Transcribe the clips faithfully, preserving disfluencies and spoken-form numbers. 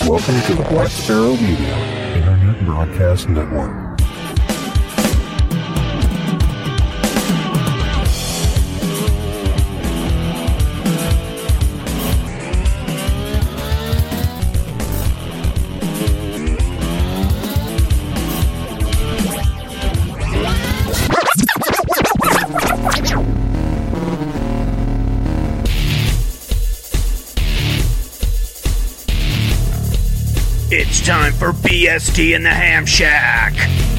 Welcome to the Black Sparrow Media Internet Broadcast Network. It's time for B S D in the Ham Shack.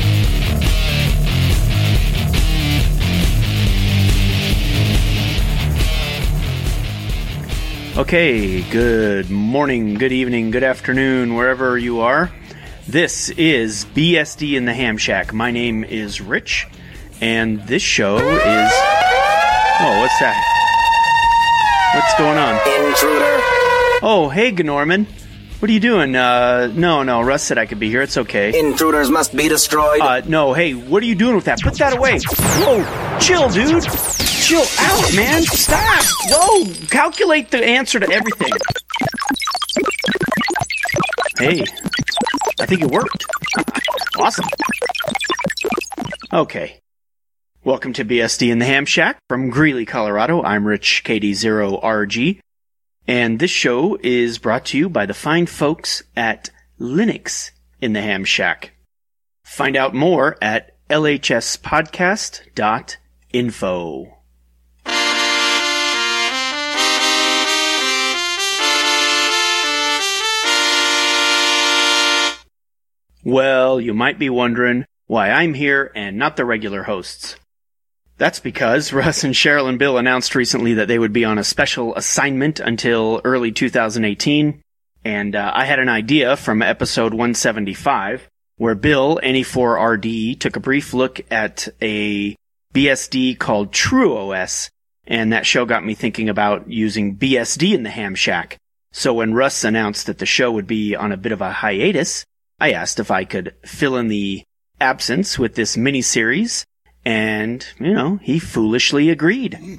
Okay, good morning, good evening, good afternoon, wherever you are. This is B S D in the Ham Shack. My name is Rich, and this show is... Oh, what's that? What's going on? Intruder. Oh, hey, Gnorman. What are you doing? Uh, no, no, Russ said I could be here. It's okay. Intruders must be destroyed. Uh, no, hey, what are you doing with that? Put that away. Whoa, chill, dude. Chill out, man. Stop. Whoa, calculate the answer to everything. Hey, I think it worked. Awesome. Okay. Welcome to B S D in the Ham Shack from Greeley, Colorado. I'm Rich, K D zero R G. And this show is brought to you by the fine folks at Linux in the Ham Shack. Find out more at L H S podcast dot info. Well, you might be wondering why I'm here and not the regular hosts. That's because Russ and Cheryl and Bill announced recently that they would be on a special assignment until early two thousand eighteen, and uh, I had an idea from episode one seventy-five, where Bill, N E four R D, took a brief look at a B S D called TrueOS, and that show got me thinking about using B S D in the Ham Shack. So when Russ announced that the show would be on a bit of a hiatus, I asked if I could fill in the absence with this mini-series. And, you know, he foolishly agreed. In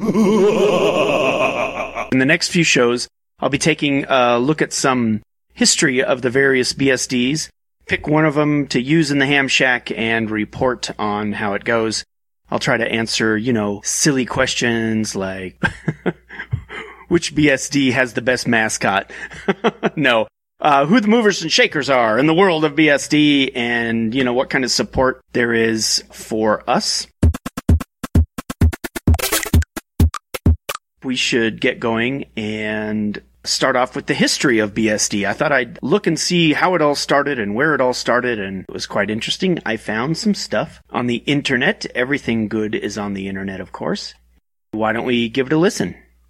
the next few shows, I'll be taking a look at some history of the various B S Ds, pick one of them to use in the Ham Shack, and report on how it goes. I'll try to answer, you know, silly questions like, which B S D has the best mascot? No. Uh, who the movers and shakers are in the world of B S D, and, you know, what kind of support there is for us. We should get going and start off with the history of B S D. I thought I'd look and see how it all started and where it all started, and it was quite interesting. I found some stuff on the internet. Everything good is on the internet, of course. Why don't we give it a listen?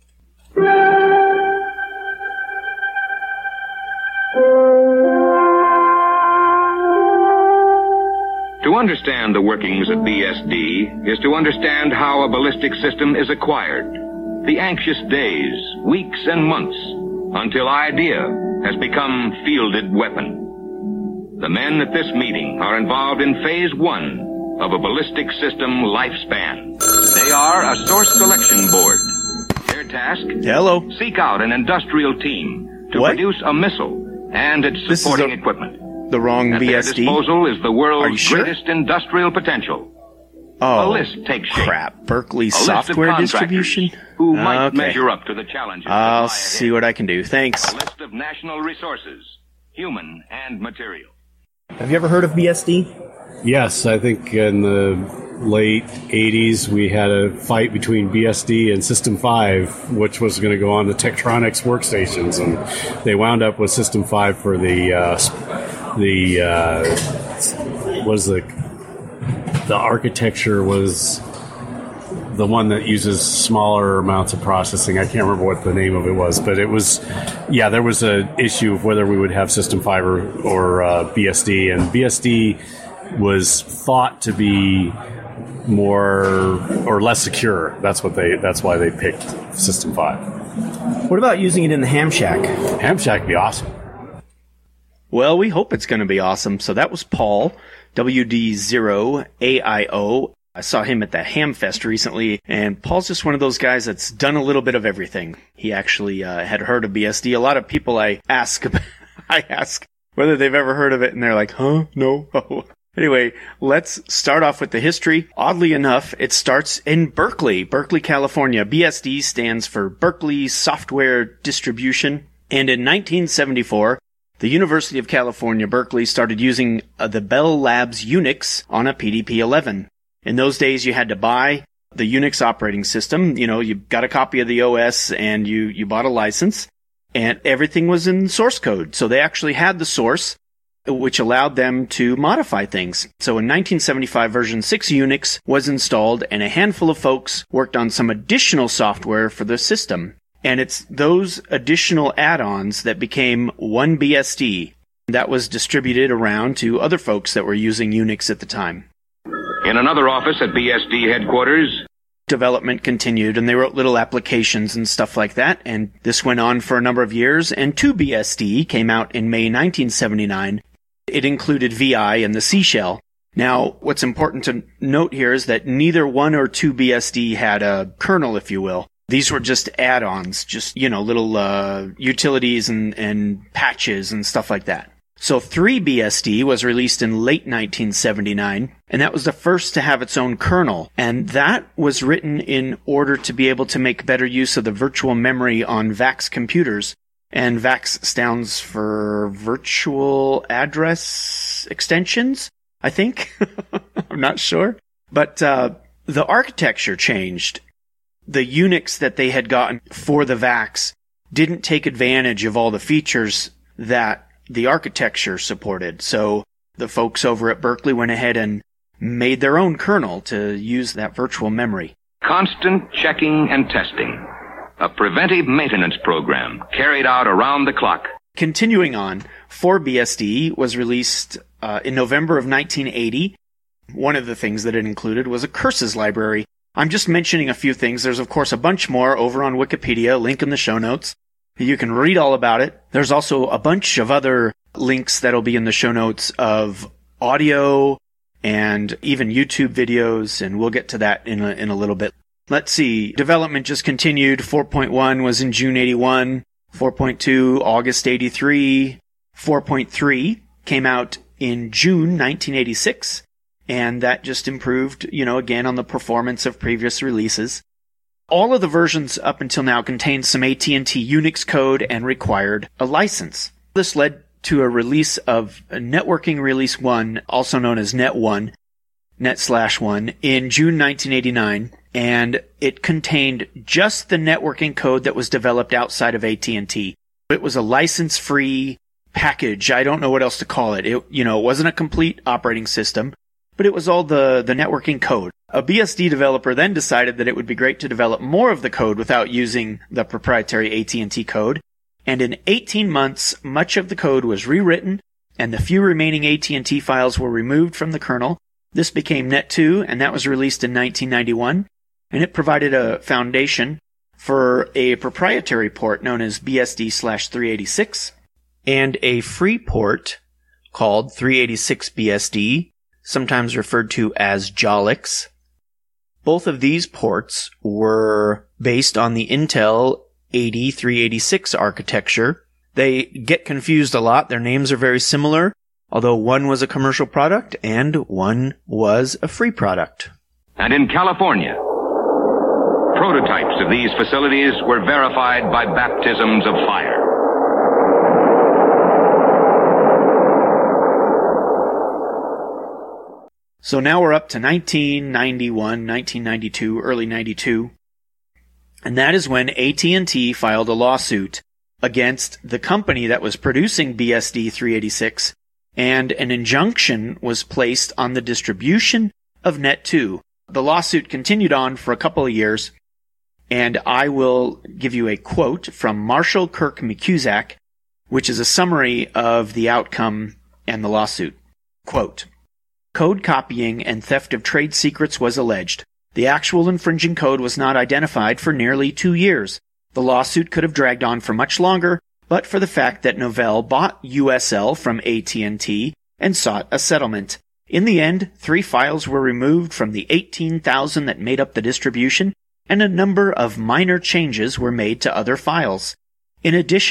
To understand the workings of B S D is to understand how a ballistic system is acquired. The anxious days, weeks, and months until idea has become fielded weapon. The men at this meeting are involved in phase one of a ballistic system lifespan. They are a source selection board. Their task? Hello. Seek out an industrial team to What? produce a missile and its This is supporting a- equipment. The wrong At B S D? their disposal is the Are you world's sure? greatest industrial potential. Oh, a list takes shape. crap. Berkeley A list of Software contractors Distribution? who might Okay. measure up to the challenges that I'll lie see ahead. what I can do. Thanks. A list of national resources, human and material. Have you ever heard of B S D? Yes, I think in the late eighties we had a fight between B S D and System five, which was going to go on the Tektronix workstations, and they wound up with System five for the uh, the uh, was the the architecture was the one that uses smaller amounts of processing. I can't remember what the name of it was, but it was, yeah, there was an issue of whether we would have System five or, or uh, B S D, and B S D was thought to be more or less secure. That's what they. That's why they picked System five. What about using it in the Ham Shack? Ham Shack would be awesome. Well, we hope it's going to be awesome. So that was Paul, W D zero A I O. I saw him at the Hamfest recently, and Paul's just one of those guys that's done a little bit of everything. He actually uh, had heard of B S D. A lot of people I ask I ask whether they've ever heard of it, and they're like, huh? No? Oh. Anyway, let's start off with the history. Oddly enough, it starts in Berkeley, Berkeley, California. B S D stands for Berkeley Software Distribution. And in nineteen seventy-four, the University of California, Berkeley started using uh, the Bell Labs Unix on a P D P eleven. In those days, you had to buy the Unix operating system. You know, you got a copy of the O S and you, you bought a license, and everything was in source code. So they actually had the source, which allowed them to modify things. So in nineteen seventy-five, version six Unix was installed, and a handful of folks worked on some additional software for the system. And it's those additional add-ons that became one B S D that was distributed around to other folks that were using Unix at the time. In another office at B S D headquarters, development continued, and they wrote little applications and stuff like that, and this went on for a number of years, and two B S D came out in May nineteen seventy-nine. It included V I and the C shell. Now, what's important to note here is that neither one or two B S D had a kernel, if you will. These were just add-ons, just, you know, little uh, utilities and, and patches and stuff like that. So three B S D was released in late nineteen seventy-nine, and that was the first to have its own kernel. And that was written in order to be able to make better use of the virtual memory on VAX computers. And VAX stands for Virtual Address Extensions, I think. I'm not sure. But uh, the architecture changed. The Unix that they had gotten for the VAX didn't take advantage of all the features that the architecture supported. So the folks over at Berkeley went ahead and made their own kernel to use that virtual memory. Constant checking and testing. A preventive maintenance program carried out around the clock. Continuing on, four B S D was released uh, in November of nineteen eighty. One of the things that it included was a curses library. I'm just mentioning a few things. There's, of course, a bunch more over on Wikipedia, link in the show notes. You can read all about it. There's also a bunch of other links that'll be in the show notes of audio and even YouTube videos, and we'll get to that in a, in a little bit. Let's see. Development just continued. four point one was in June eighty-one. four point two, August eighty-three. four point three came out in June nineteen eighty-six. And that just improved, you know, again on the performance of previous releases. All of the versions up until now contained some A T and T Unix code and required a license. This led to a release of Networking Release one, also known as Net one, Net slash one, in June nineteen eighty-nine, and it contained just the networking code that was developed outside of A T and T. It was a license-free package. I don't know what else to call it. It, you know, it wasn't a complete operating system, but it was all the, the networking code. A B S D developer then decided that it would be great to develop more of the code without using the proprietary A T and T code, and in eighteen months, much of the code was rewritten, and the few remaining A T and T files were removed from the kernel. This became Net two, and that was released in nineteen ninety-one, and it provided a foundation for a proprietary port known as B S D slash three eighty-six, and a free port called three eighty-six B S D, sometimes referred to as Jolix. Both of these ports were based on the Intel eighty three eighty-six architecture. They get confused a lot. Their names are very similar, although one was a commercial product and one was a free product. And in California, prototypes of these facilities were verified by baptisms of fire. So now we're up to nineteen ninety-one, nineteen ninety-two, early ninety-two, and that is when A T and T filed a lawsuit against the company that was producing B S D three eighty-six, and an injunction was placed on the distribution of Net two. The lawsuit continued on for a couple of years, and I will give you a quote from Marshall Kirk McCusack, which is a summary of the outcome and the lawsuit. Quote, "Code copying and theft of trade secrets was alleged. The actual infringing code was not identified for nearly two years. The lawsuit could have dragged on for much longer, but for the fact that Novell bought U S L from A T and T and sought a settlement. In the end, three files were removed from the eighteen thousand that made up the distribution, and a number of minor changes were made to other files. In addition,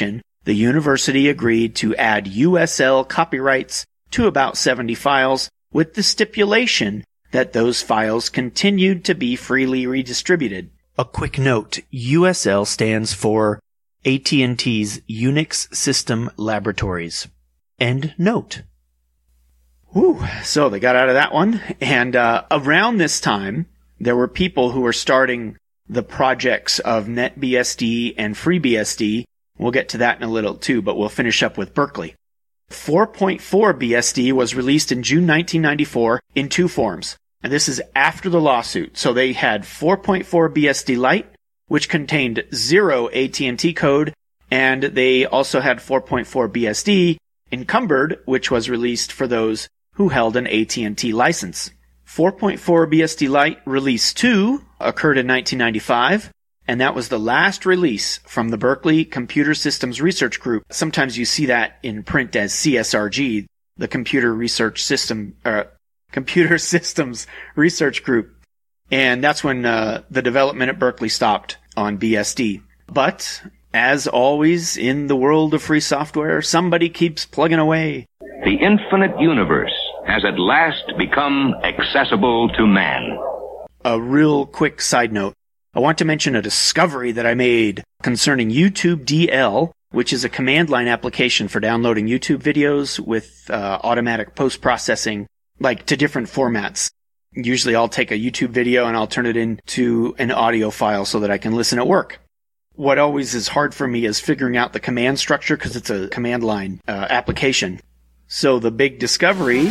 the university agreed to add U S L copyrights to about seventy files with the stipulation that those files continued to be freely redistributed. A quick note, U S L stands for A T and T's Unix System Laboratories. End note. Whew, so they got out of that one, and uh, around this time, there were people who were starting the projects of NetBSD and FreeBSD. We'll get to that in a little too, but we'll finish up with Berkeley. four point four B S D was released in June nineteen ninety-four in two forms, and this is after the lawsuit. So they had four point four B S D Lite, which contained zero A T and T code, and they also had four point four B S D Encumbered, which was released for those who held an A T and T license. four point four B S D Lite Release two occurred in nineteen ninety-five, and that was the last release from the Berkeley Computer Systems Research Group. Sometimes you see that in print as C S R G, the Computer Research System, uh, Computer Systems Research Group. And that's when uh, the development at Berkeley stopped on B S D. But, as always in the world of free software, somebody keeps plugging away. The infinite universe has at last become accessible to man. A real quick side note. I want to mention a discovery that I made concerning YouTube D L, which is a command line application for downloading YouTube videos with uh, automatic post-processing, like to different formats. Usually I'll take a YouTube video and I'll turn it into an audio file so that I can listen at work. What always is hard for me is figuring out the command structure because it's a command line uh, application. So the big discovery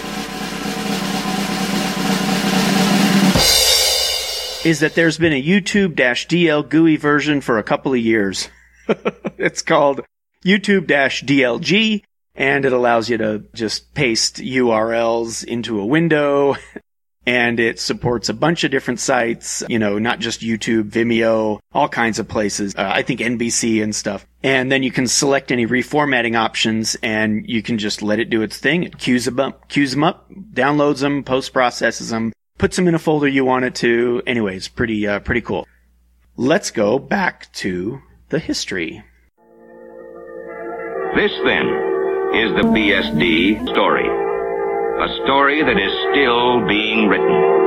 is that there's been a YouTube-D L G U I version for a couple of years. It's called YouTube-D L G, and it allows you to just paste U R Ls into a window, and it supports a bunch of different sites, you know, not just YouTube, Vimeo, all kinds of places. Uh, I think N B C and stuff. And then you can select any reformatting options, and you can just let it do its thing. It queues them up, queues them up, downloads them, post-processes them, puts them in a folder you want it to. Anyways, pretty, uh, pretty cool. Let's go back to the history. This, then, is the B S D story. A story that is still being written.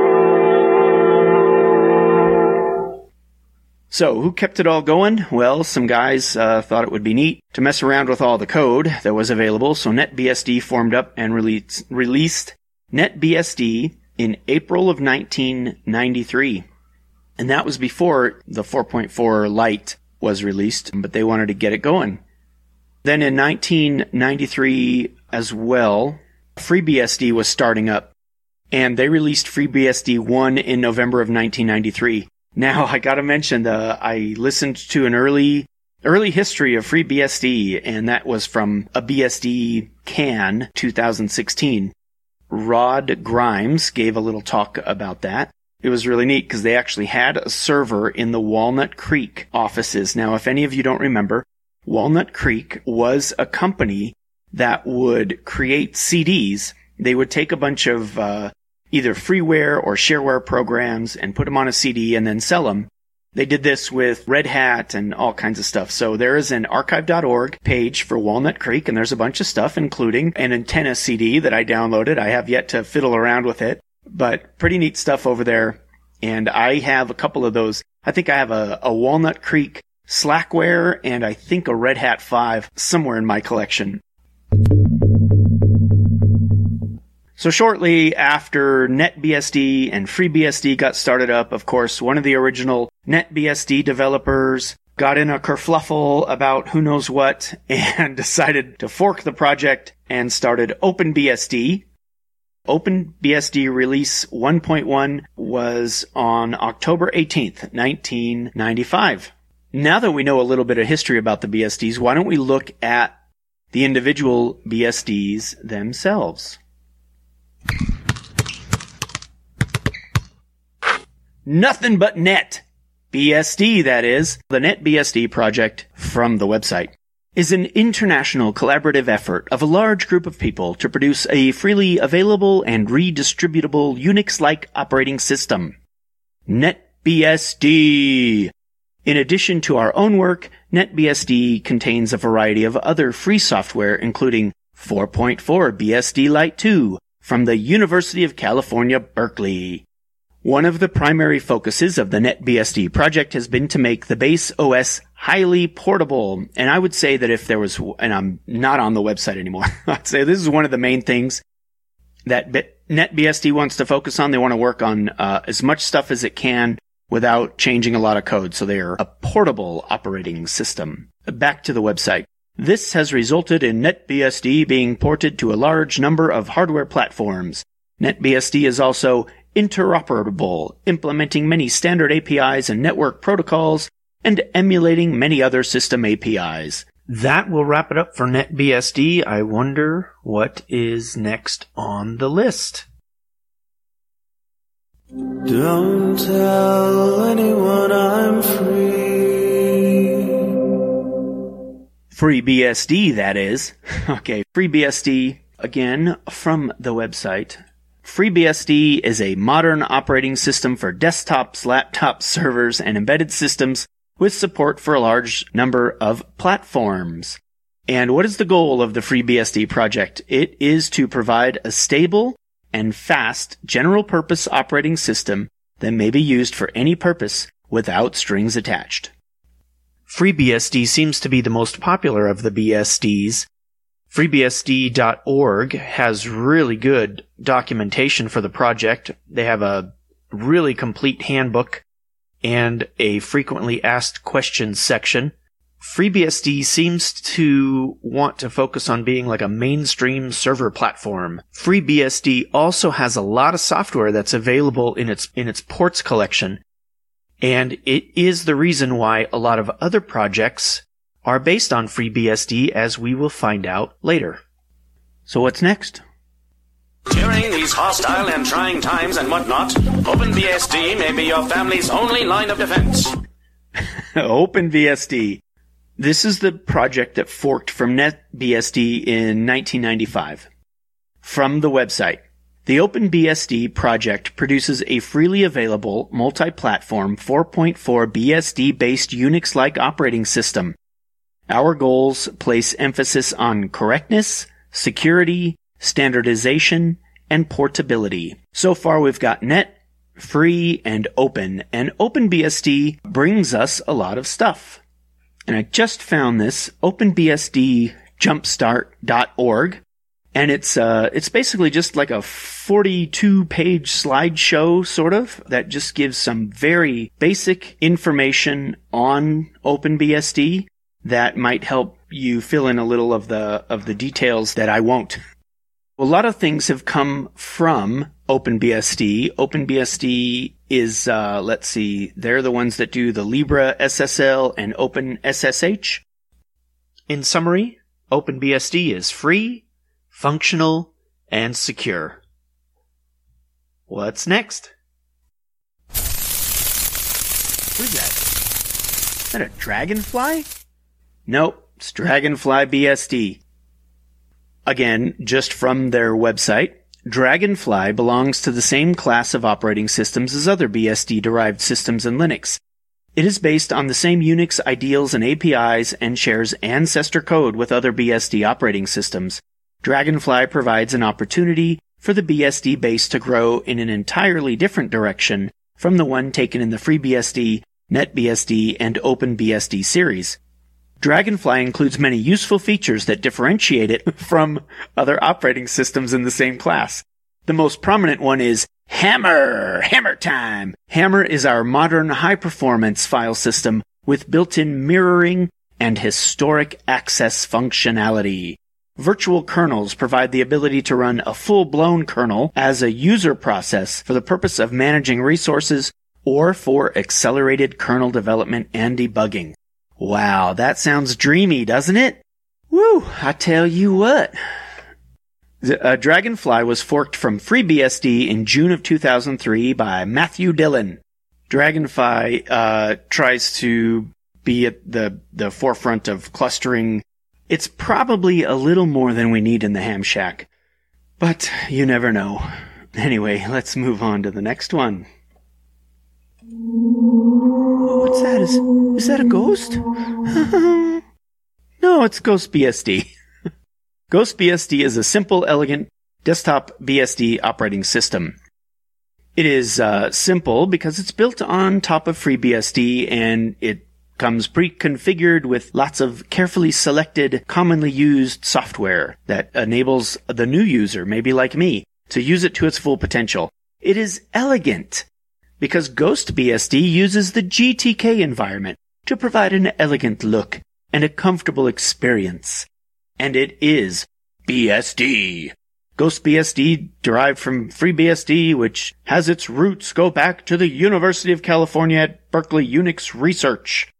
So, who kept it all going? Well, some guys uh, thought it would be neat to mess around with all the code that was available, so NetBSD formed up and released, released NetBSD in April of nineteen ninety-three. And that was before the four point four Lite was released, but they wanted to get it going. Then in nineteen ninety-three as well, FreeBSD was starting up, and they released FreeBSD one in November of nineteen ninety-three. Now, I gotta mention, uh, I listened to an early, early history of FreeBSD, and that was from a B S D Can two thousand sixteen. Rod Grimes gave a little talk about that. It was really neat because they actually had a server in the Walnut Creek offices. Now, if any of you don't remember, Walnut Creek was a company that would create C Ds. They would take a bunch of uh, either freeware or shareware programs and put them on a C D and then sell them. They did this with Red Hat and all kinds of stuff. So there is an archive dot org page for Walnut Creek, and there's a bunch of stuff, including an antenna C D that I downloaded. I have yet to fiddle around with it, but pretty neat stuff over there. And I have a couple of those. I think I have a, a Walnut Creek Slackware and I think a Red Hat five somewhere in my collection. So shortly after NetBSD and FreeBSD got started up, of course, one of the original NetBSD developers got in a kerfluffle about who knows what and decided to fork the project and started OpenBSD. OpenBSD release one point one was on October eighteenth, nineteen ninety-five. Now that we know a little bit of history about the B S Ds, why don't we look at the individual B S Ds themselves? Nothing but Net B S D, that is. The NetBSD project from the website is an international collaborative effort of a large group of people to produce a freely available and redistributable Unix-like operating system. NetBSD In addition to our own work, NetBSD contains a variety of other free software, including four point four B S D Lite two from the University of California, Berkeley. One of the primary focuses of the NetBSD project has been to make the base O S highly portable. And I would say that if there was, and I'm not on the website anymore, I'd say this is one of the main things that NetBSD wants to focus on. They want to work on uh, as much stuff as it can without changing a lot of code. So they are a portable operating system. Back to the website. This has resulted in NetBSD being ported to a large number of hardware platforms. NetBSD is also interoperable, implementing many standard A P Is and network protocols, and emulating many other system A P Is. That will wrap it up for NetBSD. I wonder what is next on the list. Don't tell anyone I'm free. FreeBSD, that is. Okay, FreeBSD, again, from the website. FreeBSD is a modern operating system for desktops, laptops, servers, and embedded systems with support for a large number of platforms. And what is the goal of the FreeBSD project? It is to provide a stable and fast general-purpose operating system that may be used for any purpose without strings attached. FreeBSD seems to be the most popular of the B S Ds. FreeBSD dot org has really good documentation for the project. They have a really complete handbook and a frequently asked questions section. FreeBSD seems to want to focus on being like a mainstream server platform. FreeBSD also has a lot of software that's available in its in its ports collection, and it is the reason why a lot of other projects are based on FreeBSD, as we will find out later. So what's next? During these hostile and trying times and whatnot, OpenBSD may be your family's only line of defense. OpenBSD. This is the project that forked from NetBSD in nineteen ninety-five. From the website, the OpenBSD project produces a freely available multi-platform four point four B S D-based Unix-like operating system. Our goals place emphasis on correctness, security, standardization, and portability. So far we've got net, free, and open, and OpenBSD brings us a lot of stuff. And I just found this, open B S D jumpstart dot org, and it's uh it's basically just like a forty-two page slideshow, sort of, that just gives some very basic information on OpenBSD that might help you fill in a little of the of the details that I won't. A lot of things have come from OpenBSD. OpenBSD is, uh, let's see, they're the ones that do the Libre S S L and OpenSSH. In summary, OpenBSD is free, functional, and secure. What's next? Who's that? Is that a dragonfly? Nope, it's Dragonfly B S D. Again, just from their website, Dragonfly belongs to the same class of operating systems as other B S D-derived systems in Linux. It is based on the same Unix ideals and A P Is and shares ancestor code with other B S D operating systems. Dragonfly provides an opportunity for the B S D base to grow in an entirely different direction from the one taken in the FreeBSD, NetBSD, and OpenBSD series. Dragonfly includes many useful features that differentiate it from other operating systems in the same class. The most prominent one is Hammer! Hammer time! Hammer is our modern high-performance file system with built-in mirroring and historic access functionality. Virtual kernels provide the ability to run a full-blown kernel as a user process for the purpose of managing resources or for accelerated kernel development and debugging. Wow, that sounds dreamy, doesn't it? Woo, I tell you what. The, uh, Dragonfly was forked from FreeBSD in June of two thousand three by Matthew Dillon. Dragonfly uh, tries to be at the, the forefront of clustering. It's probably a little more than we need in the ham shack, but you never know. Anyway, let's move on to the next one. What's What's that? Is, is that a ghost? No, it's Ghost B S D. Ghost B S D is a simple, elegant desktop B S D operating system. It is uh, simple because it's built on top of FreeBSD, and it comes pre-configured with lots of carefully selected, commonly used software that enables the new user, maybe like me, to use it to its full potential. It is elegant because Ghost B S D uses the G T K environment to provide an elegant look and a comfortable experience. And it is B S D. Ghost B S D derived from FreeBSD, which has its roots go back to the University of California at Berkeley Unix Research.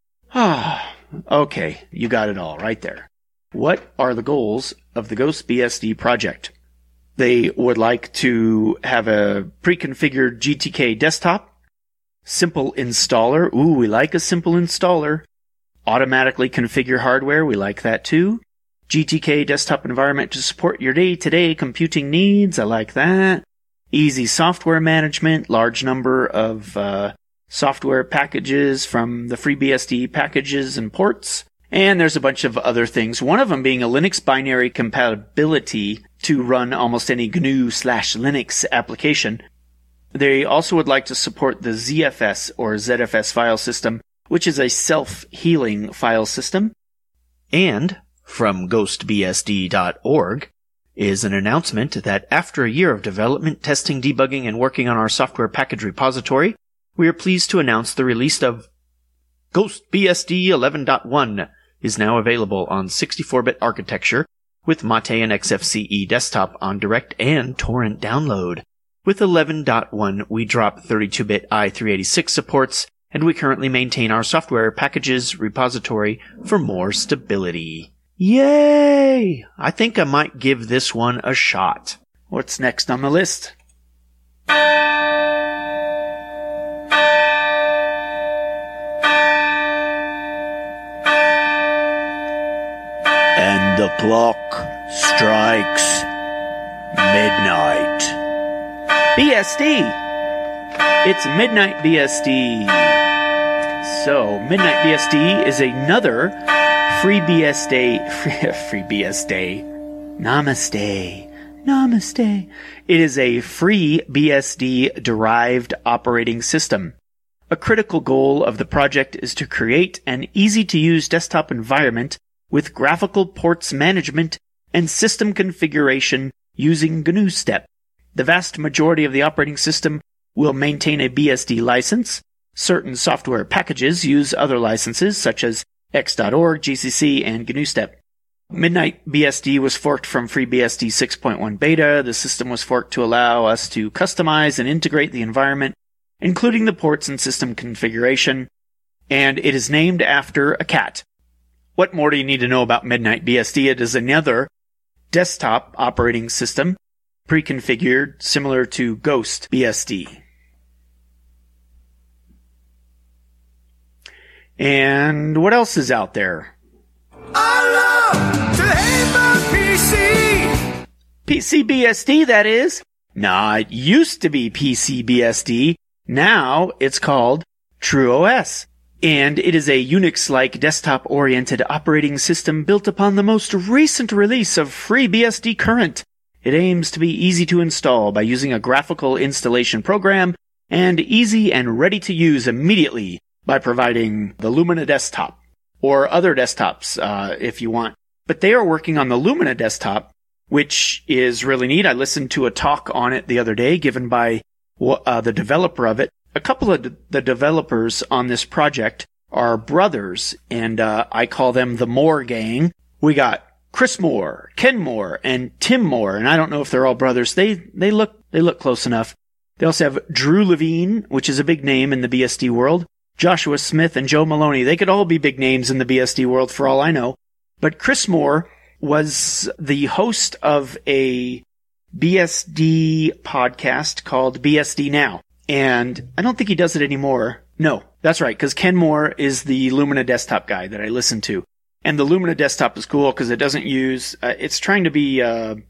Ah, okay, you got it all right there. What are the goals of the Ghost B S D project? They would like to have a pre-configured G T K desktop, simple installer. Ooh, we like a simple installer. Automatically configure hardware. We like that too. G T K desktop environment to support your day-to-day computing needs. I like that. Easy software management. Large number of uh, software packages from the FreeBSD packages and ports. And there's a bunch of other things. One of them being a Linux binary compatibility to run almost any G N U slash Linux application. They also would like to support the Z F S or Z F S file system, which is a self-healing file system. And from ghost b s d dot org is an announcement that after a year of development, testing, debugging, and working on our software package repository, we are pleased to announce the release of Ghost B S D eleven point one is now available on sixty-four bit architecture with Mate and X F C E desktop on direct and torrent download. With eleven point one, we drop thirty-two bit i three eighty-six supports, and we currently maintain our software packages repository for more stability. Yay! I think I might give this one a shot. What's next on the list? And the clock strikes midnight. B S D! It's Midnight B S D. So, Midnight B S D is another FreeBSD, free, FreeBSD, Namaste, Namaste. It is a FreeBSD derived operating system. A critical goal of the project is to create an easy-to-use desktop environment with graphical ports management and system configuration using G N U step. The vast majority of the operating system will maintain a B S D license. Certain software packages use other licenses, such as X dot org, G C C, and G N U step. Midnight B S D was forked from FreeBSD six point one beta. The system was forked to allow us to customize and integrate the environment, including the ports and system configuration, and it is named after a cat. What more do you need to know about Midnight B S D? It is another desktop operating system, pre-configured, similar to Ghost B S D. And what else is out there? I love to hate my P C. P C B S D, that is. Nah, it used to be P C B S D. Now it's called TrueOS. And it is a Unix-like desktop-oriented operating system built upon the most recent release of FreeBSD Current. It aims to be easy to install by using a graphical installation program and easy and ready to use immediately by providing the Lumina desktop or other desktops uh, if you want. But they are working on the Lumina desktop, which is really neat. I listened to a talk on it the other day given by uh, the developer of it. A couple of the developers on this project are brothers, and uh, I call them the Moore Gang. We got Chris Moore, Ken Moore, and Tim Moore, and I don't know if they're all brothers. They they look they look close enough. They also have Drew Levine, which is a big name in the B S D world, Joshua Smith, and Joe Maloney. They could all be big names in the B S D world for all I know. But Chris Moore was the host of a B S D podcast called B S D Now. And I don't think he does it anymore. No, that's right, because Ken Moore is the Lumina desktop guy that I listen to. And the Lumina desktop is cool because it doesn't use, uh, it's trying to be uh,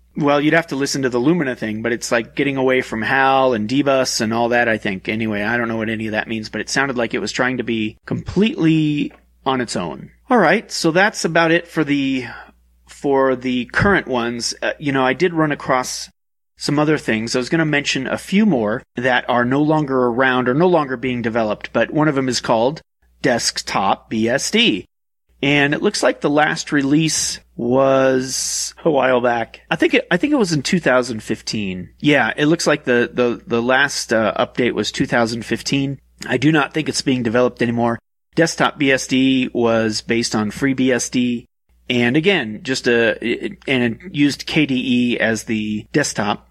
Well, you'd have to listen to the Lumina thing, but it's like getting away from HAL and D-Bus and all that, I think. Anyway, I don't know what any of that means, but it sounded like it was trying to be completely on its own. All right, so that's about it for the for the current ones. Uh, you know, I did run across some other things. I was going to mention a few more that are no longer around or no longer being developed, but one of them is called Desktop B S D. And it looks like the last release was a while back. I think it, I think it was in two thousand fifteen. Yeah, it looks like the, the, the last uh, update was two thousand fifteen. I do not think it's being developed anymore. Desktop B S D was based on FreeBSD. And again, just a, it, and it used K D E as the desktop.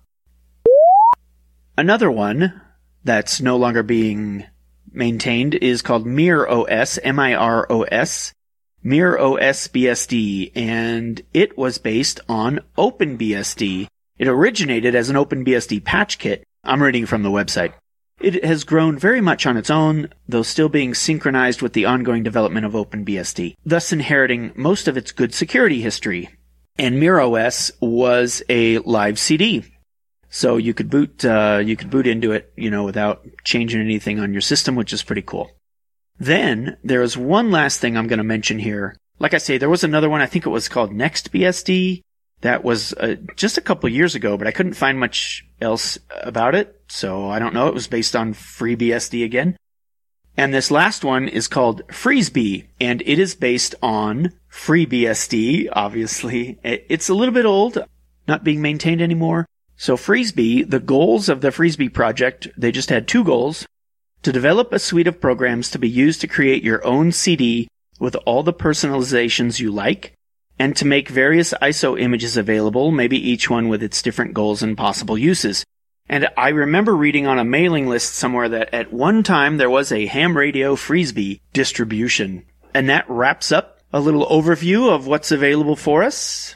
Another one that's no longer being maintained is called MirrOS, M I R O S. MirrOS B S D, and it was based on OpenBSD. It originated as an OpenBSD patch kit. I'm reading from the website. It has grown very much on its own, though still being synchronized with the ongoing development of OpenBSD, thus inheriting most of its good security history. And MirrOS was a live C D. So you could boot, uh, you could boot into it, you know, without changing anything on your system, which is pretty cool. Then, there is one last thing I'm going to mention here. Like I say, there was another one, I think it was called NextBSD. That was uh, just a couple years ago, but I couldn't find much else about it, so I don't know. It was based on FreeBSD again. And this last one is called FreezeB, and it is based on FreeBSD, obviously. It's a little bit old, not being maintained anymore. So FreezeB, the goals of the FreezeB project, they just had two goals. To develop a suite of programs to be used to create your own C D with all the personalizations you like, and to make various I S O images available, maybe each one with its different goals and possible uses. And I remember reading on a mailing list somewhere that at one time there was a ham radio FreezeB distribution. And that wraps up a little overview of what's available for us.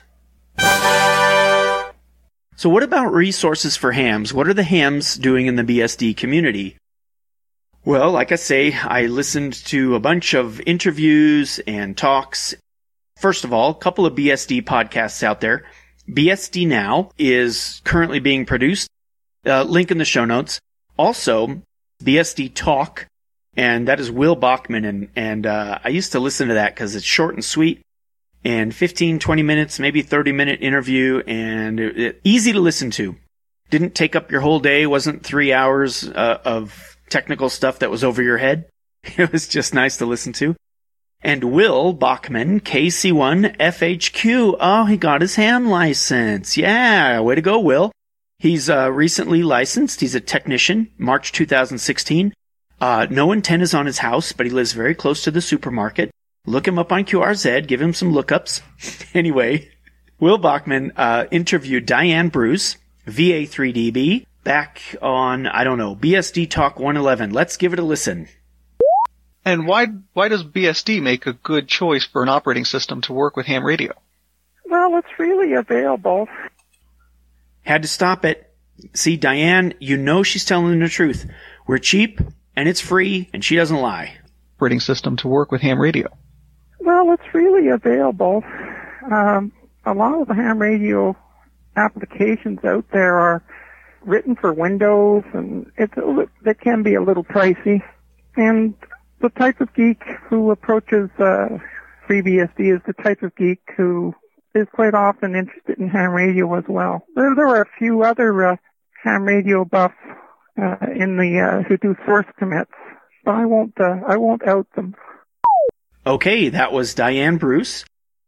So what about resources for hams? What are the hams doing in the B S D community? Well, like I say, I listened to a bunch of interviews and talks. First of all, a couple of B S D podcasts out there. B S D Now is currently being produced. Uh, link in the show notes. Also, B S D Talk, and that is Will Bachman, and, and uh, I used to listen to that because it's short and sweet, and fifteen, twenty minutes, maybe thirty minute interview, and it, it, easy to listen to. Didn't take up your whole day, wasn't three hours uh, of technical stuff that was over your head. It was just nice to listen to. And Will Bachman, K C one F H Q. Oh, he got his ham license. Yeah, way to go, Will. He's uh, recently licensed. He's a technician, March two thousand sixteen. Uh, no antennas on his house, but he lives very close to the supermarket. Look him up on Q R Z. Give him some lookups. Anyway, Will Bachman uh, interviewed Diane Bruce, V A three D B, back on, I don't know, B S D Talk one eleven. Let's give it a listen. And why why does B S D make a good choice for an operating system to work with ham radio? Well, it's really available. Had to stop it. See, Diane, you know she's telling the truth. We're cheap, and it's free, and she doesn't lie. Operating system to work with ham radio. Well, it's really available. Um, a lot of the ham radio applications out there are written for Windows, and it's a, it can be a little pricey. And the type of geek who approaches uh, FreeBSD is the type of geek who is quite often interested in ham radio as well. There, there are a few other uh, ham radio buffs uh, in the uh, who do source commits, but I won't uh, I won't out them. Okay, that was Diane Bruce,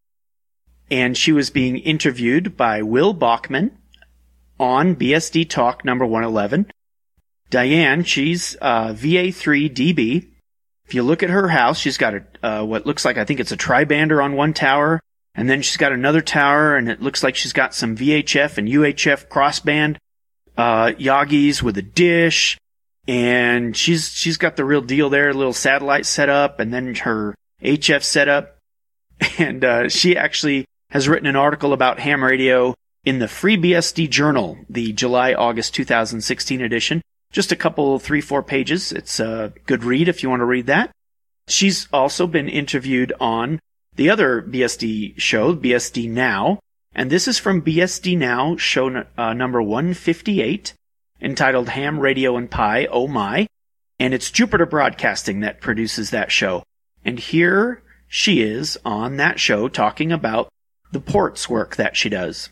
and she was being interviewed by Will Bachman on B S D Talk number one eleven. Diane, she's uh, V A three D B. If you look at her house, she's got a uh, what looks like, I think it's a tri-bander on one tower, and then she's got another tower, and it looks like she's got some V H F and U H F crossband uh, Yagis with a dish, and she's she's got the real deal there, a little satellite setup, and then her H F setup, and uh, she actually has written an article about ham radio in the FreeBSD Journal, the July-August two thousand sixteen edition. Just a couple, three, four pages. It's a good read if you want to read that. She's also been interviewed on the other B S D show, B S D Now, And this is from B S D Now, show uh, number one fifty-eight, entitled Ham Radio and Pie, Oh My. And it's Jupiter Broadcasting that produces that show. And here she is on that show talking about the ports work that she does.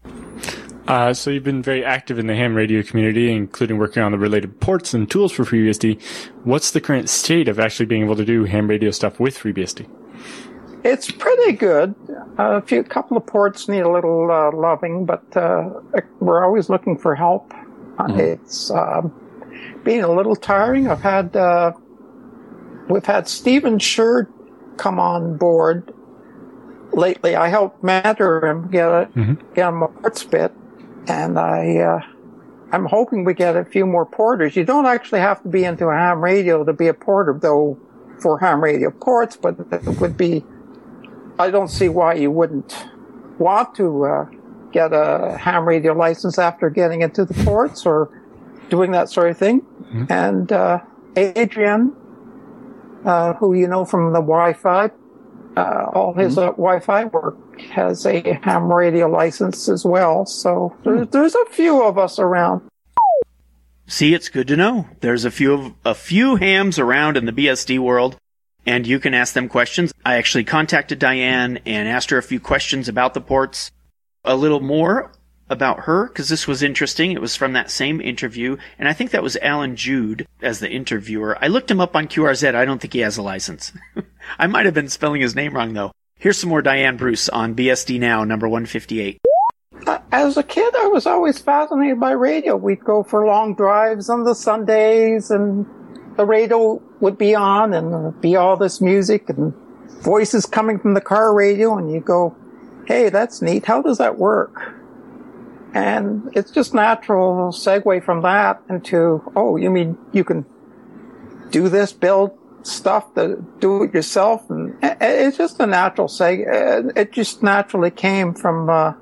Uh, so you've been very active in the ham radio community, including working on the related ports and tools for FreeBSD. What's the current state of actually being able to do ham radio stuff with FreeBSD? It's pretty good. Uh, a few, couple of ports need a little uh, loving, but uh, we're always looking for help. Mm-hmm. It's uh, been a little tiring. I've had uh, we've had Stephen Scher come on board lately. I helped mentor him, get a, mm-hmm. get him a ports bit, and I uh, I'm hoping we get a few more porters. You don't actually have to be into a ham radio to be a porter, though, for ham radio ports, but it would be. I don't see why you wouldn't want to uh, get a ham radio license after getting into the ports or doing that sort of thing. Mm-hmm. And uh, Adrian, uh, who you know from the Wi-Fi, uh, all his mm-hmm. uh, Wi-Fi work has a ham radio license as well. So there, there's a few of us around. See, it's good to know. There's a few of, a few hams around in the B S D world. And you can ask them questions. I actually contacted Diane and asked her a few questions about the ports, a little more about her, because this was interesting. It was from that same interview, and I think that was Alan Jude as the interviewer. I looked him up on Q R Z. I don't think he has a license. I might have been spelling his name wrong, though. Here's some more Diane Bruce on B S D Now, number one fifty-eight. As a kid, I was always fascinated by radio. We'd go for long drives on the Sundays, and the radio would be on, and there'd be all this music and voices coming from the car radio, and you go, hey, that's neat. How does that work? And it's just natural segue from that into, oh, you mean you can do this, build stuff, to do it yourself? And it's just a natural segue. It just naturally came from uh,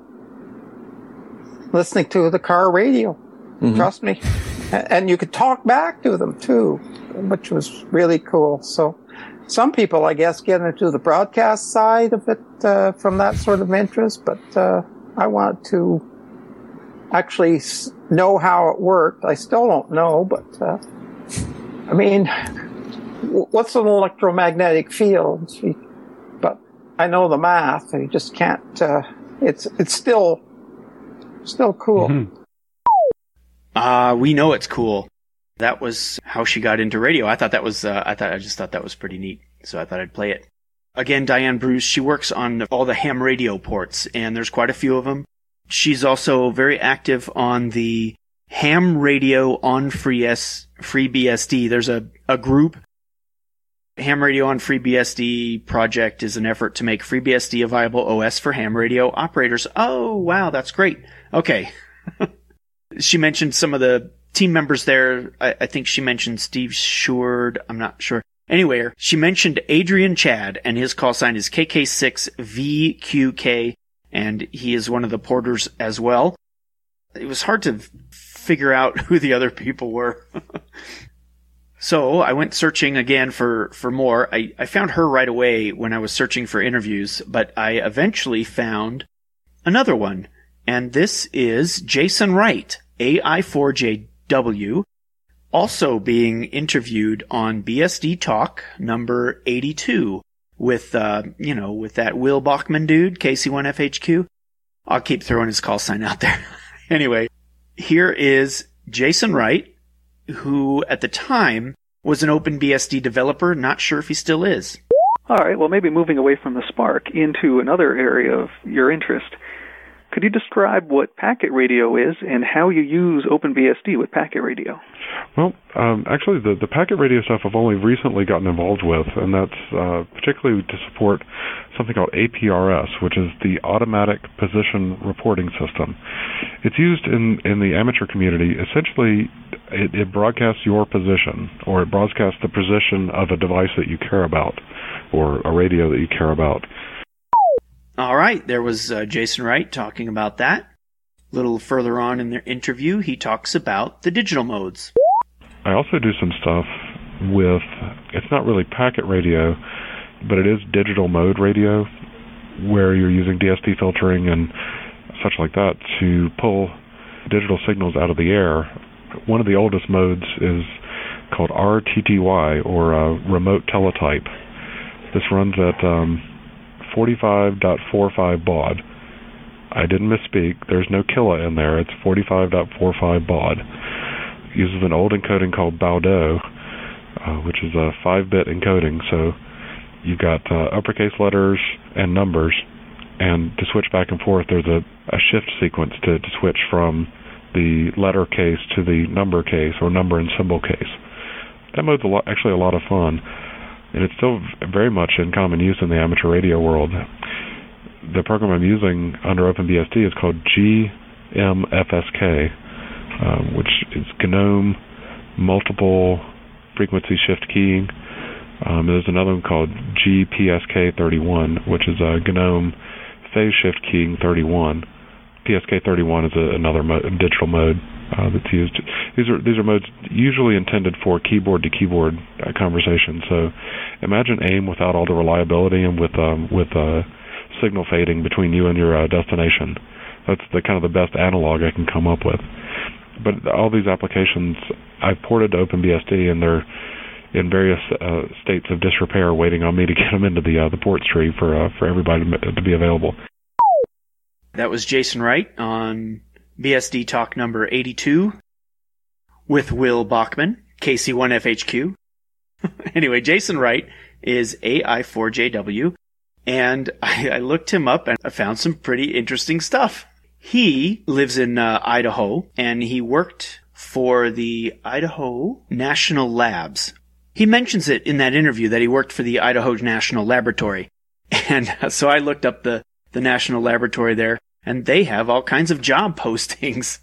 listening to the car radio. Mm-hmm. Trust me. And you could talk back to them, too, which was really cool. So some people, I guess, get into the broadcast side of it uh, from that sort of interest, but uh, I want to actually know how it worked. I still don't know, but uh, I mean, what's an electromagnetic field? But I know the math. You just can't. Uh, it's it's still still cool. Mm-hmm. Uh, we know it's cool. That was how she got into radio. I thought that was, uh, I thought, I just thought that was pretty neat. So I thought I'd play it. Again, Diane Bruce, she works on all the ham radio ports, and there's quite a few of them. She's also very active on the Ham Radio on Free S, FreeBSD. There's a, a group. Ham Radio on FreeBSD project is an effort to make FreeBSD a viable O S for ham radio operators. Oh, wow, that's great. Okay. She mentioned some of the team members there. I, I think she mentioned Steve Shord. I'm not sure. Anyway, she mentioned Adrian Chad, and his call sign is K K six V Q K, and he is one of the porters as well. It was hard to figure out who the other people were. So I went searching again for, for more. I, I found her right away when I was searching for interviews, but I eventually found another one. And this is Jason Wright, A I four J W, also being interviewed on B S D Talk number eighty-two with, uh, you know, with that Will Bachman dude, K C one F H Q. I'll keep throwing his call sign out there. Anyway, here is Jason Wright, who at the time was an OpenBSD developer. Not sure if he still is. All right, well, maybe moving away from the Spark into another area of your interest. Could you describe what packet radio is and how you use OpenBSD with packet radio? Well, um, actually, the, the packet radio stuff I've only recently gotten involved with, and that's uh, particularly to support something called A P R S, which is the Automatic Position Reporting System. It's used in, in the amateur community. Essentially, it, it broadcasts your position, or it broadcasts the position of a device that you care about, or a radio that you care about. All right, there was uh, Jason Wright talking about that. A little further on in their interview, he talks about the digital modes. I also do some stuff with, it's not really packet radio, but it is digital mode radio, where you're using D S P filtering and such like that to pull digital signals out of the air. One of the oldest modes is called R T T Y, or uh, remote teletype. This runs at um, forty-five point four five baud. I didn't misspeak. There's no kilo in there. It's forty-five point four five baud. It uses an old encoding called Baudot, uh, which is a five-bit encoding. So you've got uh, uppercase letters and numbers, and to switch back and forth, there's a, a shift sequence to, to switch from the letter case to the number case, or number and symbol case. That mode's a lot, actually a lot of fun, and it's still very much in common use in the amateur radio world. The program I'm using under OpenBSD is called G M F S K, uh, which is GNOME Multiple Frequency Shift Keying. Um, there's another one called G P S K thirty-one, which is a GNOME Phase Shift Keying thirty-one. P S K thirty-one is a, another mo- digital mode uh, that's used. These are these are modes usually intended for keyboard-to-keyboard uh, conversation. So imagine AIM without all the reliability and with um, with uh, signal fading between you and your uh, destination. That's the kind of the best analog I can come up with. But all these applications I've ported to OpenBSD, and they're in various uh, states of disrepair, waiting on me to get them into the uh, the ports tree for uh, for everybody to be available. That was Jason Wright on B S D Talk number eighty-two with Will Bachman, K C one F H Q. Anyway, Jason Wright is A I four J W, and I, I looked him up and I found some pretty interesting stuff. He lives in uh, Idaho, and he worked for the Idaho National Labs. He mentions it in that interview that he worked for the Idaho National Laboratory. And so I looked up the, the National Laboratory there, and they have all kinds of job postings.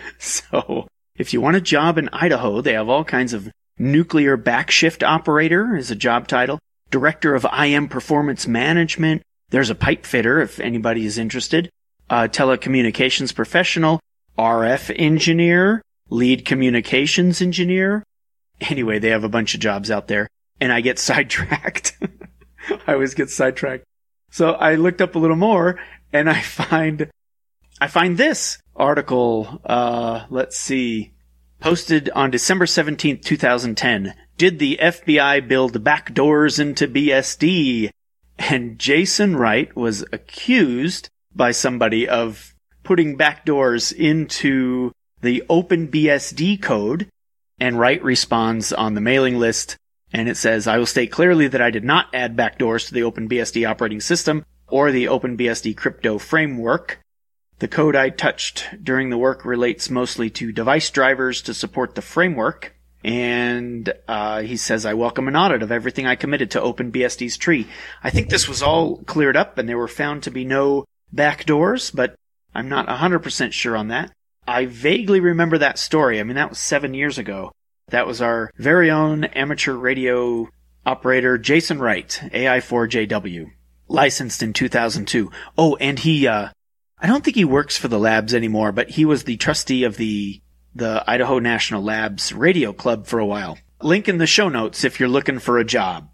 So if you want a job in Idaho, they have all kinds of nuclear backshift operator is a job title, director of I M performance management. There's a pipe fitter if anybody is interested. Uh, telecommunications professional, R F engineer, lead communications engineer. Anyway, they have a bunch of jobs out there, and I get sidetracked. I always get sidetracked. So I looked up a little more, and I find, I find this article, uh, let's see, posted on December seventeenth, twenty ten. Did the F B I build backdoors into B S D? And Jason Wright was accused by somebody of putting backdoors into the OpenBSD code, and Wright responds on the mailing list, and it says, I will state clearly that I did not add backdoors to the OpenBSD operating system or the OpenBSD crypto framework. The code I touched during the work relates mostly to device drivers to support the framework, and uh, he says, I welcome an audit of everything I committed to OpenBSD's tree. I think this was all cleared up, and there were found to be no backdoors, but I'm not one hundred percent sure on that. I vaguely remember that story. I mean, that was seven years ago. That was our very own amateur radio operator, Jason Wright, A I four J W, licensed in two thousand two. Oh, and he, uh, I don't think he works for the labs anymore, but he was the trustee of the, the Idaho National Labs Radio Club for a while. Link in the show notes if you're looking for a job.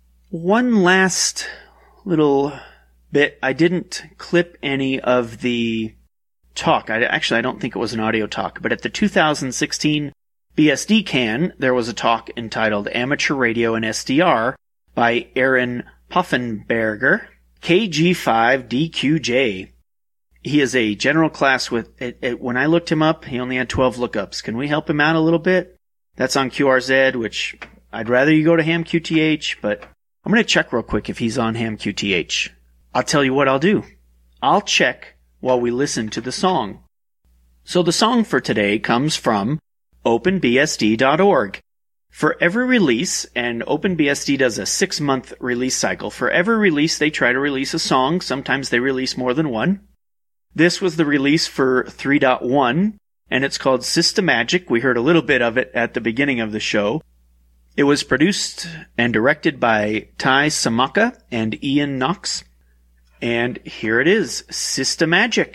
One last little bit. I didn't clip any of the talk. I, actually, I don't think it was an audio talk, but at the two thousand sixteen B S D CAN, there was a talk entitled Amateur Radio and S D R by Aaron Poffenberger, K G five D Q J. He is a general class with, it, it, when I looked him up, he only had twelve lookups. Can we help him out a little bit? That's on Q R Z, which I'd rather you go to Ham Q T H, but I'm going to check real quick if he's on Ham Q T H. I'll tell you what I'll do. I'll check while we listen to the song. So the song for today comes from open B S D dot org. For every release, and OpenBSD does a six-month release cycle, for every release they try to release a song. Sometimes they release more than one. This was the release for three point one, and it's called Systemagic. We heard a little bit of it at the beginning of the show. It was produced and directed by Ty Samaka and Ian Knox. And here it is, Systemagic.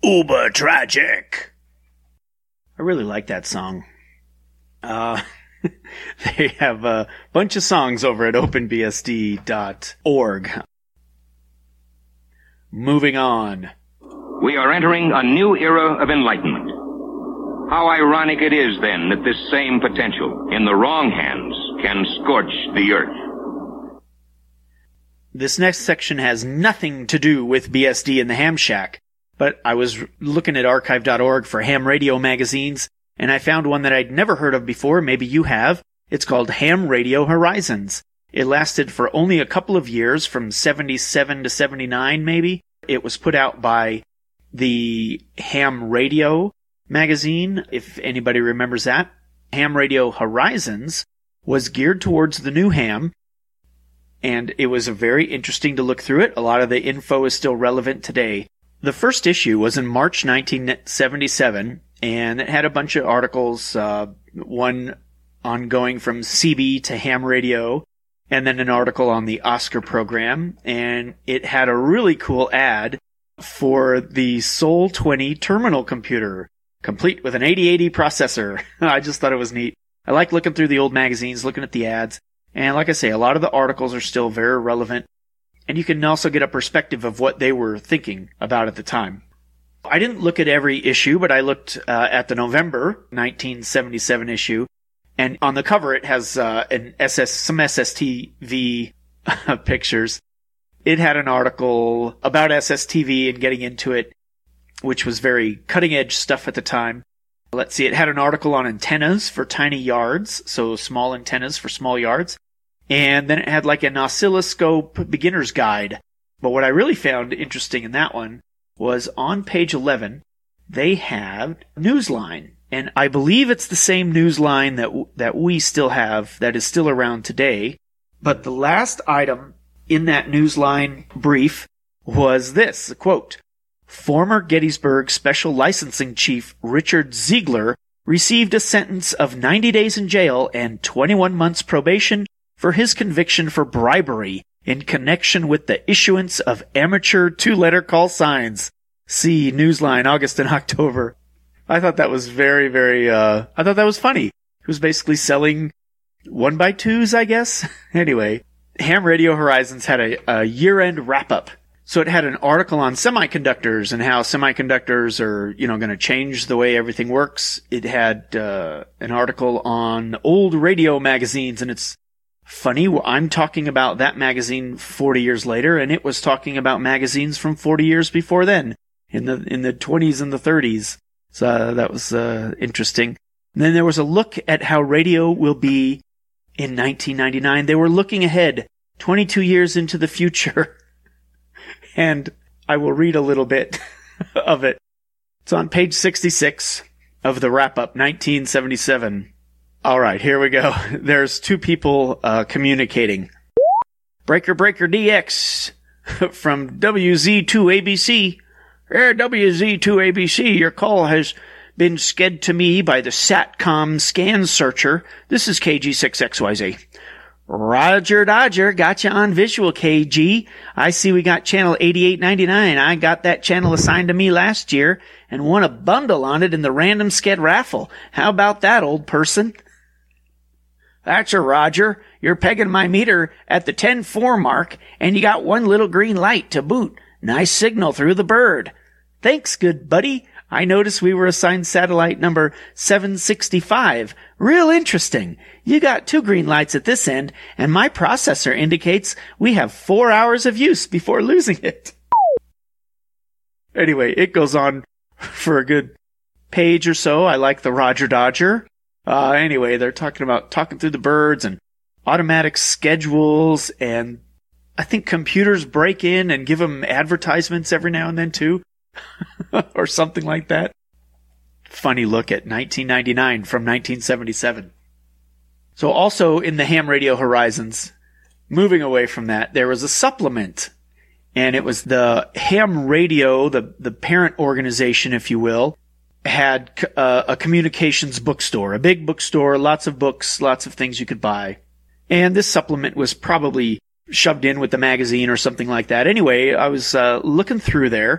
uber tragic. I really like that song. Uh, they have a bunch of songs over at open B S D dot org. Moving on. We are entering a new era of enlightenment. How ironic it is, then, that this same potential, in the wrong hands, can scorch the earth. This next section has nothing to do with B S D and the Ham Shack, but I was looking at archive dot org for ham radio magazines, and I found one that I'd never heard of before. Maybe you have. It's called Ham Radio Horizons. It lasted for only a couple of years, from seventy-seven to seventy-nine, maybe. It was put out by the Ham Radio magazine, if anybody remembers that. Ham Radio Horizons was geared towards the new ham, and it was very interesting to look through it. A lot of the info is still relevant today. The first issue was in March nineteen seventy-seven, and it had a bunch of articles, uh, one ongoing from C B to ham radio, and then an article on the Oscar program, and it had a really cool ad for the Sol twenty terminal computer, complete with an eighty eighty processor. I just thought it was neat. I like looking through the old magazines, looking at the ads, and like I say, a lot of the articles are still very relevant, and you can also get a perspective of what they were thinking about at the time. I didn't look at every issue, but I looked uh, at the November nineteen seventy-seven issue, and on the cover it has uh, an S S, some S S T V pictures. It had an article about S S T V and getting into it, which was very cutting-edge stuff at the time. Let's see, it had an article on antennas for tiny yards, so small antennas for small yards. And then it had like an oscilloscope beginner's guide. But what I really found interesting in that one was on page eleven, they have Newsline. And I believe it's the same Newsline that w- that we still have, that is still around today. But the last item in that Newsline brief was this, quote, "Former Gettysburg Special Licensing Chief Richard Ziegler received a sentence of ninety days in jail and twenty-one months probation for his conviction for bribery in connection with the issuance of amateur two-letter call signs. See Newsline, August and October." I thought that was very, very, uh, I thought that was funny. He was basically selling one by twos, I guess. Anyway, Ham Radio Horizons had a, a year-end wrap-up. So it had an article on semiconductors and how semiconductors are, you know, going to change the way everything works. It had uh, an article on old radio magazines, and it's funny, I'm talking about that magazine forty years later, and it was talking about magazines from forty years before then, in the in the twenties and the thirties. So uh, that was uh, interesting. And then there was a look at how radio will be in nineteen ninety-nine. They were looking ahead, twenty-two years into the future. And I will read a little bit of it. It's on page sixty-six of the wrap-up, nineteen seventy-seven. All right, here we go. There's two people uh, communicating. Breaker Breaker D X from W Z two A B C. Hey, W Z two A B C, your call has been sked to me by the SATCOM scan searcher. This is K G six X Y Z. Roger Dodger, got you on visual, K G. I see we got channel eighty-eight ninety-nine. I got that channel assigned to me last year and won a bundle on it in the random sked raffle. How about that, old person? That's a Roger. You're pegging my meter at the ten four mark, and you got one little green light to boot. Nice signal through the bird. Thanks, good buddy. I noticed we were assigned satellite number seven sixty-five. Real interesting. You got two green lights at this end, and my processor indicates we have four hours of use before losing it. Anyway, it goes on for a good page or so. I like the Roger Dodger. Uh, anyway, they're talking about talking through the birds and automatic schedules, and I think computers break in and give them advertisements every now and then too. Or something like that. Funny look at nineteen ninety-nine from nineteen seventy-seven. So also in the Ham Radio Horizons, moving away from that, there was a supplement. And it was the Ham Radio, the, the parent organization, if you will, had uh, a communications bookstore, a big bookstore, lots of books, lots of things you could buy. And this supplement was probably shoved in with the magazine or something like that. Anyway, I was uh, looking through there,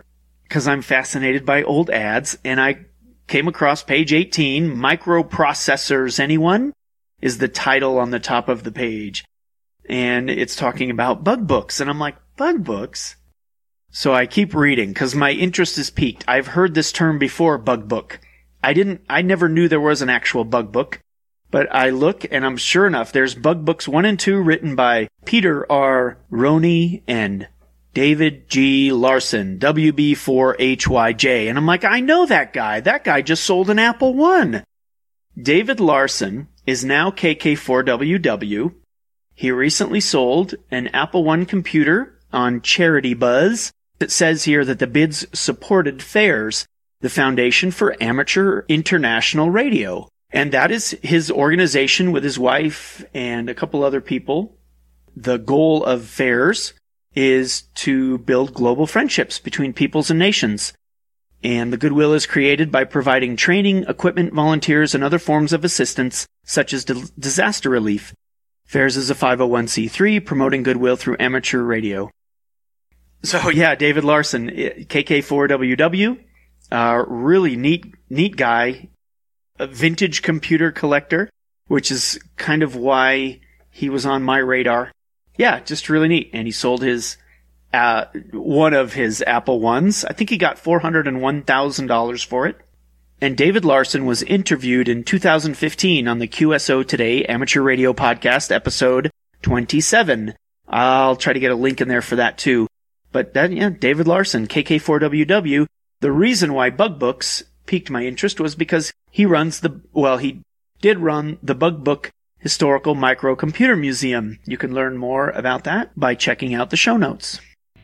because I'm fascinated by old ads, and I came across page eighteen, Microprocessors Anyone? Is the title on the top of the page. And it's talking about bug books, and I'm like, bug books? So I keep reading, because my interest is piqued. I've heard this term before, bug book. I didn't, I never knew there was an actual bug book, but I look, and I'm sure enough, there's bug books one and two written by Peter R. Roney and David G. Larson, W B four H Y J. And I'm like, I know that guy. That guy just sold an Apple One. David Larson is now K K four W W. He recently sold an Apple One computer on Charity Buzz. It says here that the bids supported FAIRS, the Foundation for Amateur International Radio. And that is his organization with his wife and a couple other people. The goal of FAIRS is to build global friendships between peoples and nations. And the goodwill is created by providing training, equipment, volunteers, and other forms of assistance, such as d- disaster relief. FAIRS is a five oh one c three, promoting goodwill through amateur radio. So yeah, David Larson, K K four W W, uh, really neat, neat guy, a vintage computer collector, which is kind of why he was on my radar. Yeah, just really neat. And he sold his, uh, one of his Apple Ones. I think he got four hundred one thousand dollars for it. And David Larson was interviewed in two thousand fifteen on the Q S O Today Amateur Radio Podcast, episode twenty-seven. I'll try to get a link in there for that too. But that, yeah, David Larson, K K four W W. The reason why Bug Books piqued my interest was because he runs the, well, he did run the Bug Book Historical Microcomputer Museum. You can learn more about that by checking out the show notes.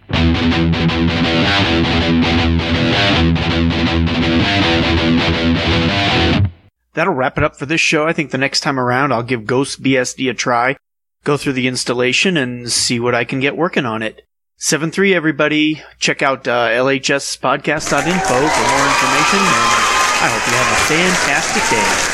That'll wrap it up for this show. I think the next time around I'll give Ghost B S D a try, go through the installation, and see what I can get working on it. seven three, everybody. Check out uh, L H S podcast dot info for more information, and I hope you have a fantastic day.